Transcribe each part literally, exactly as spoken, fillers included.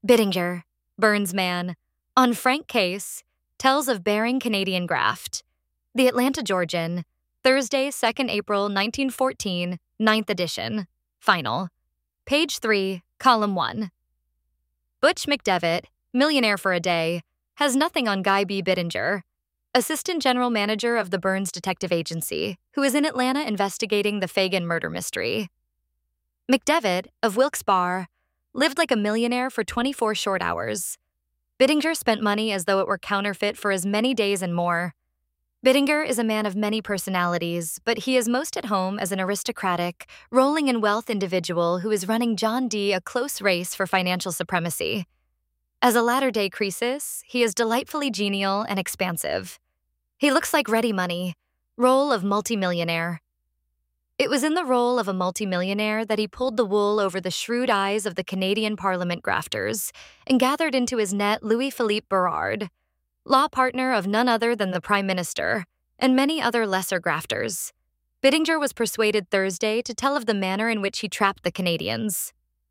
Bittinger, Burns man, on Frank Case, tells of bearing Canadian graft. The Atlanta Georgian, Thursday, second April nineteen fourteen, ninth edition, final. Page three, column one. Butch McDevitt, millionaire for a day, has nothing on Guy B. Bittinger, assistant general manager of the Burns Detective Agency, who is in Atlanta investigating the Fagan murder mystery. McDevitt, of Wilkes-Barre, lived like a millionaire for twenty-four short hours. Bittinger spent money as though it were counterfeit for as many days and more. Bittinger is a man of many personalities, but he is most at home as an aristocratic, rolling in wealth individual who is running John D. a close race for financial supremacy. As a latter-day Croesus, he is delightfully genial and expansive. He looks like ready money, role of multimillionaire. It was in the role of a multimillionaire that he pulled the wool over the shrewd eyes of the Canadian Parliament grafters and gathered into his net Louis-Philippe Berard, law partner of none other than the Prime Minister, and many other lesser grafters. Bittinger was persuaded Thursday to tell of the manner in which he trapped the Canadians.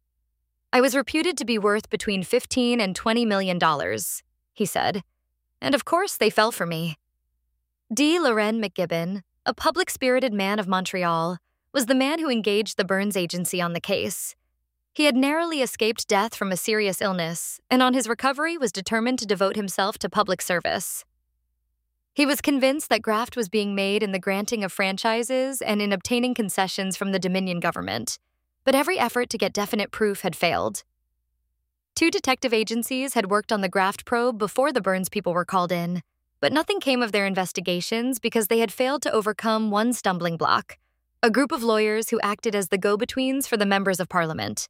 "I was reputed to be worth between fifteen and twenty million dollars, he said, and of course they fell for me. D. Loren McGibbon, a public-spirited man of Montreal, was the man who engaged the Burns Agency on the case. He had narrowly escaped death from a serious illness, and on his recovery was determined to devote himself to public service. He was convinced that graft was being made in the granting of franchises and in obtaining concessions from the Dominion government, but every effort to get definite proof had failed. Two detective agencies had worked on the graft probe before the Burns people were called in, but nothing came of their investigations because they had failed to overcome one stumbling block, a group of lawyers who acted as the go-betweens for the members of Parliament.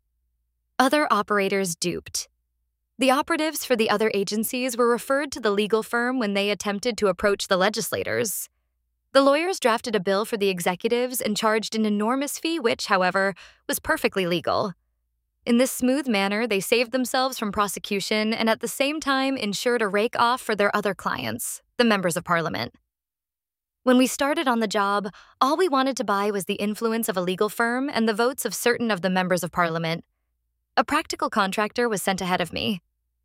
Other operators duped. The operatives for the other agencies were referred to the legal firm when they attempted to approach the legislators. The lawyers drafted a bill for the executives and charged an enormous fee which, however, was perfectly legal. In this smooth manner, they saved themselves from prosecution and at the same time ensured a rake-off for their other clients, the members of Parliament. When we started on the job, all we wanted to buy was the influence of a legal firm and the votes of certain of the members of Parliament. A practical contractor was sent ahead of me.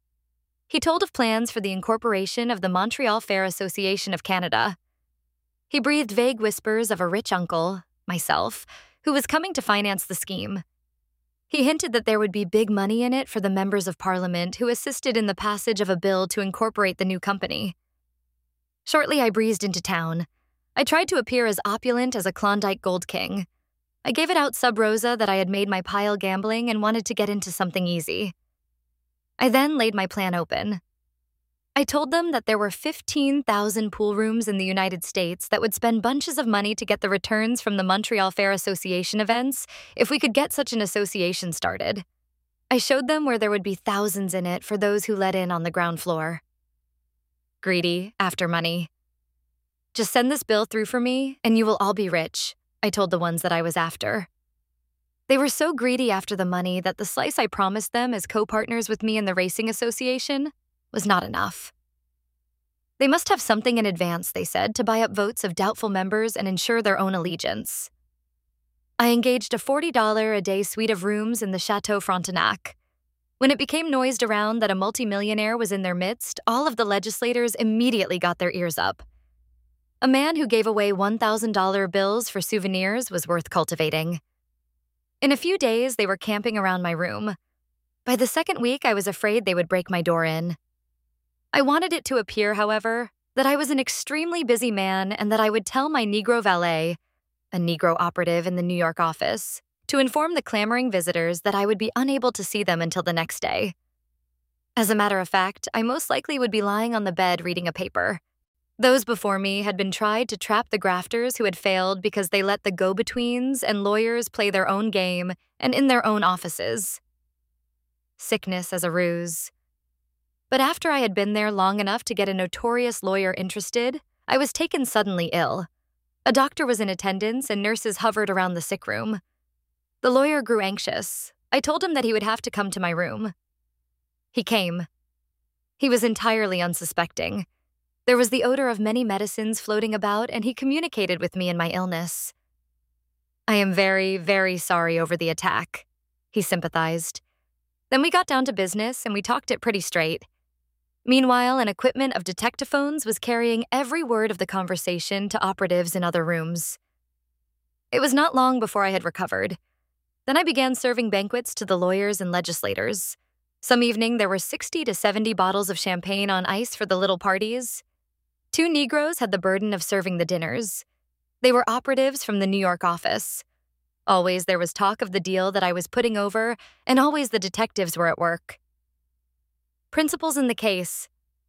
He told of plans for the incorporation of the Montreal Fair Association of Canada. He breathed vague whispers of a rich uncle, myself, who was coming to finance the scheme. He hinted that there would be big money in it for the members of Parliament who assisted in the passage of a bill to incorporate the new company. Shortly, I breezed into town. I tried to appear as opulent as a Klondike Gold King. I gave it out sub rosa that I had made my pile gambling and wanted to get into something easy. I then laid my plan open. I told them that there were fifteen thousand pool rooms in the United States that would spend bunches of money to get the returns from the Montreal Fair Association events if we could get such an association started. I showed them where there would be thousands in it for those who let in on the ground floor. Greedy, after money. "Just send this bill through for me, and you will all be rich," I told the ones that I was after. They were so greedy after the money that the slice I promised them as co-partners with me in the Racing Association was not enough. They must have something in advance, they said, to buy up votes of doubtful members and ensure their own allegiance. I engaged a forty dollars a day suite of rooms in the Chateau Frontenac. When it became noised around that a multimillionaire was in their midst, all of the legislators immediately got their ears up. A man who gave away one thousand dollars bills for souvenirs was worth cultivating. In a few days, they were camping around my room. By the second week, I was afraid they would break my door in. I wanted it to appear, however, that I was an extremely busy man and that I would tell my Negro valet, a Negro operative in the New York office, to inform the clamoring visitors that I would be unable to see them until the next day. As a matter of fact, I most likely would be lying on the bed reading a paper. Those before me had been tried to trap the grafters who had failed because they let the go-betweens and lawyers play their own game and in their own offices. Sickness as a ruse. But after I had been there long enough to get a notorious lawyer interested, I was taken suddenly ill. A doctor was in attendance and nurses hovered around the sick room. The lawyer grew anxious. I told him that he would have to come to my room. He came. He was entirely unsuspecting. There was the odor of many medicines floating about, and he communicated with me in my illness. "I am very, very sorry over the attack," he sympathized. Then we got down to business and we talked it pretty straight. Meanwhile, an equipment of detectaphones was carrying every word of the conversation to operatives in other rooms. It was not long before I had recovered. Then I began serving banquets to the lawyers and legislators. Some evening, there were sixty to seventy bottles of champagne on ice for the little parties. Two Negroes had the burden of serving the dinners. They were operatives from the New York office. Always there was talk of the deal that I was putting over, and always the detectives were at work. Principals in the case.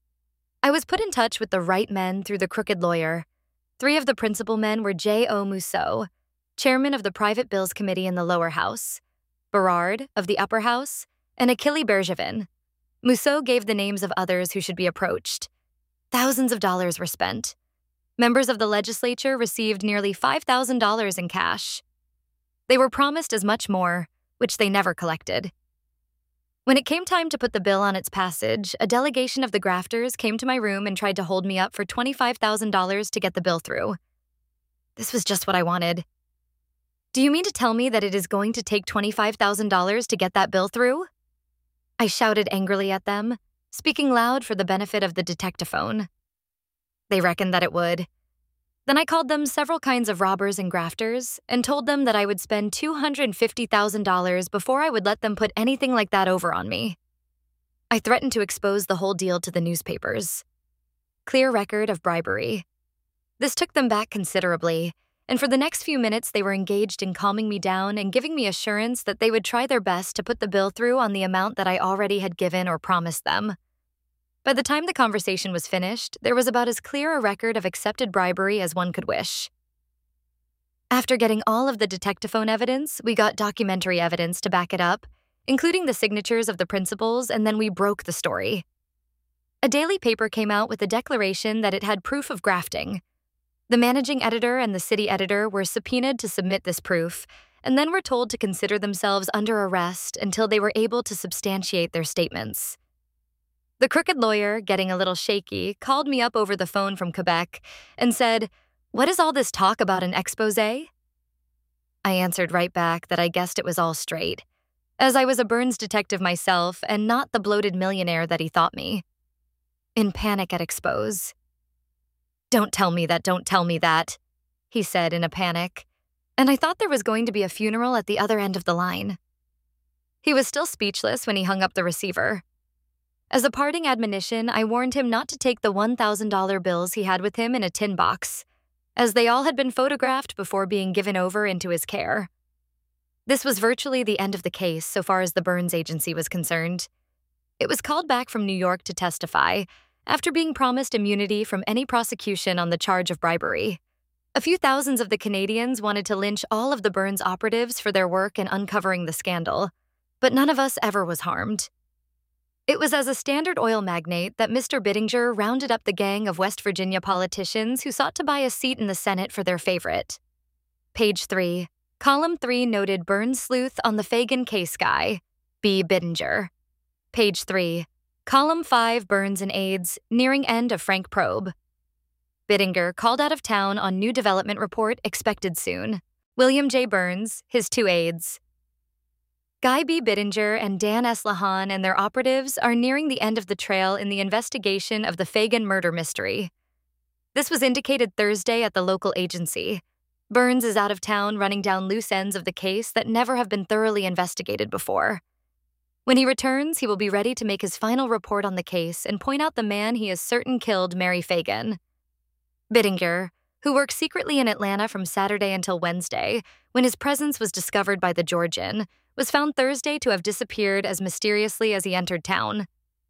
I was put in touch with the right men through the crooked lawyer. Three of the principal men were J O Musso, chairman of the Private Bills Committee in the lower house, Berard of the upper house, and Achille Bergevin. Musso gave the names of others who should be approached. Thousands of dollars were spent. Members of the legislature received nearly five thousand dollars in cash. They were promised as much more, which they never collected. When it came time to put the bill on its passage, a delegation of the grafters came to my room and tried to hold me up for twenty-five thousand dollars to get the bill through. This was just what I wanted. Do you mean to tell me that it is going to take twenty-five thousand dollars to get that bill through? I shouted angrily at them, speaking loud for the benefit of the detectaphone. They reckoned that it would. Then I called them several kinds of robbers and grafters and told them that I would spend two hundred fifty thousand dollars before I would let them put anything like that over on me. I threatened to expose the whole deal to the newspapers. Clear record of bribery. This took them back considerably, and for the next few minutes they were engaged in calming me down and giving me assurance that they would try their best to put the bill through on the amount that I already had given or promised them. By the time the conversation was finished, there was about as clear a record of accepted bribery as one could wish. After getting all of the detectaphone evidence, we got documentary evidence to back it up, including the signatures of the principals, and then we broke the story. A daily paper came out with a declaration that it had proof of grafting. The managing editor and the city editor were subpoenaed to submit this proof, and then were told to consider themselves under arrest until they were able to substantiate their statements. The crooked lawyer, getting a little shaky, called me up over the phone from Quebec and said, "What is all this talk about an expose?" I answered right back that I guessed it was all straight, as I was a Burns detective myself and not the bloated millionaire that he thought me. In panic at expose. "Don't tell me that, don't tell me that," he said in a panic, and I thought there was going to be a funeral at the other end of the line. He was still speechless when he hung up the receiver. As a parting admonition, I warned him not to take the one thousand dollar bills he had with him in a tin box, as they all had been photographed before being given over into his care. This was virtually the end of the case so far as the Burns agency was concerned. It was called back from New York to testify, after being promised immunity from any prosecution on the charge of bribery. A few thousands of the Canadians wanted to lynch all of the Burns operatives for their work in uncovering the scandal, but none of us ever was harmed. It was as a Standard Oil magnate that Mister Bittinger rounded up the gang of West Virginia politicians who sought to buy a seat in the Senate for their favorite. Page three. Column three noted Burns sleuth on the Fagan case guy, B. Bittinger. Page three. Column five Burns and aides, nearing end of Frank probe. Bittinger called out of town on new development report expected soon. William J. Burns, his two aides. Guy B. Bittinger and Dan S. Lahan and their operatives are nearing the end of the trail in the investigation of the Fagan murder mystery. This was indicated Thursday at the local agency. Burns is out of town running down loose ends of the case that never have been thoroughly investigated before. When he returns, he will be ready to make his final report on the case and point out the man he is certain killed Mary Fagan. Bittinger, who worked secretly in Atlanta from Saturday until Wednesday, when his presence was discovered by the Georgian, was found Thursday to have disappeared as mysteriously as he entered town.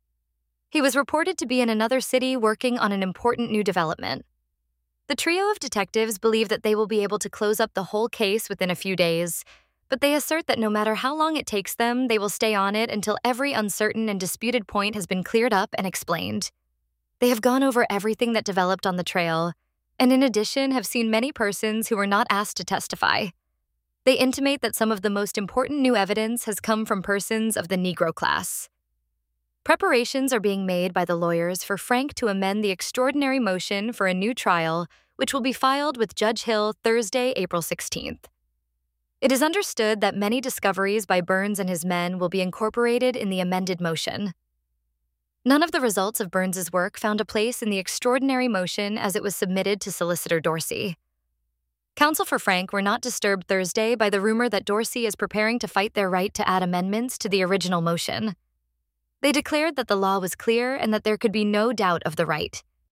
He was reported to be in another city working on an important new development. The trio of detectives believe that they will be able to close up the whole case within a few days, but they assert that no matter how long it takes them, they will stay on it until every uncertain and disputed point has been cleared up and explained. They have gone over everything that developed on the trail, and in addition have seen many persons who were not asked to testify. They intimate that some of the most important new evidence has come from persons of the Negro class. Preparations are being made by the lawyers for Frank to amend the extraordinary motion for a new trial, which will be filed with Judge Hill Thursday, April sixteenth. It is understood that many discoveries by Burns and his men will be incorporated in the amended motion. None of the results of Burns's work found a place in the extraordinary motion as it was submitted to Solicitor Dorsey. Counsel for Frank were not disturbed Thursday by the rumor that Dorsey is preparing to fight their right to add amendments to the original motion. They declared that the law was clear and that there could be no doubt of the right.